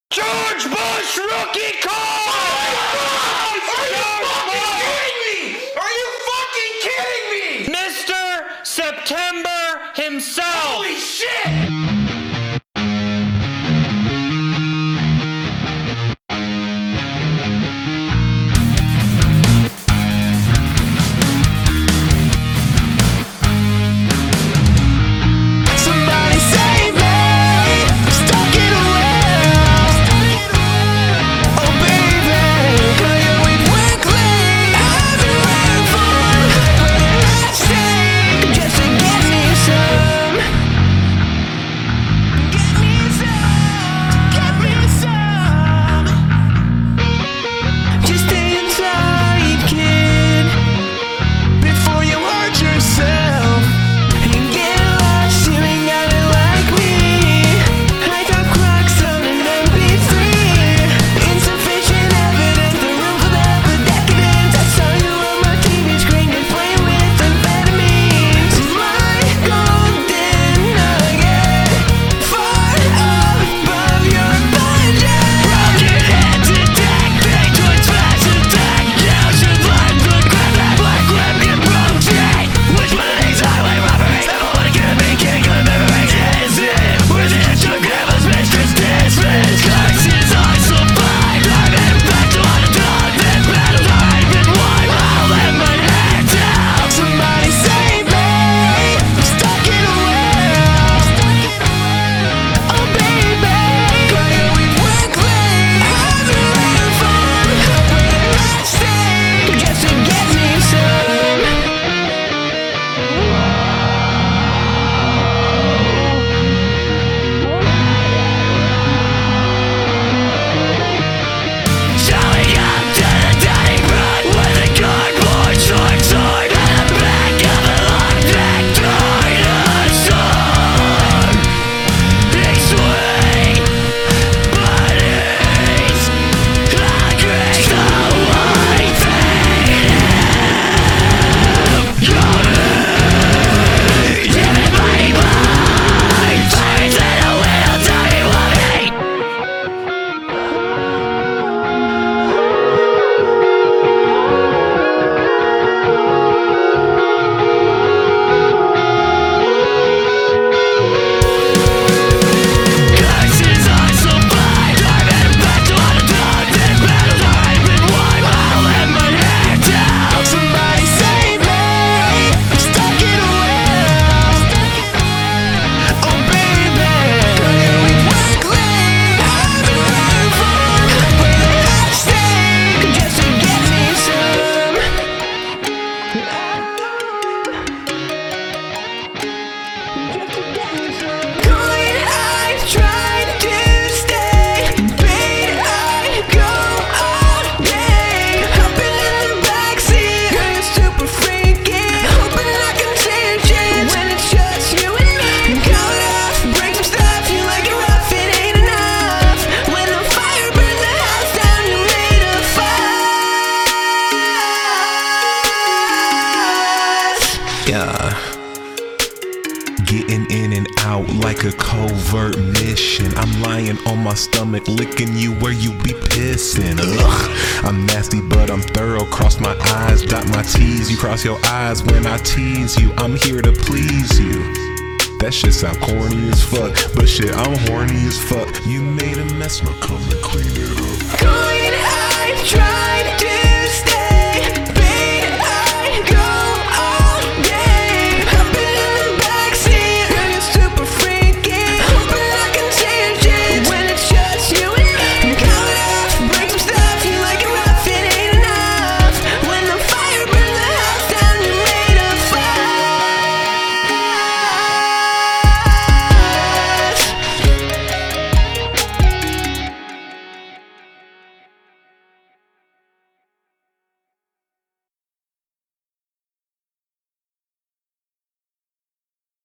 George Bush rookie card! Are you fucking kidding me? Mr. September himself! Holy shit! Getting in and out like a covert mission. I'm lying on my stomach, licking you where you be pissing. Ugh, I'm nasty, but I'm thorough. Cross my eyes, dot my T's. You cross your eyes when I tease you. I'm here to please you. That shit sound corny as fuck, but shit, I'm horny as fuck. You made a mess, now come and clean it up. Going, I tried.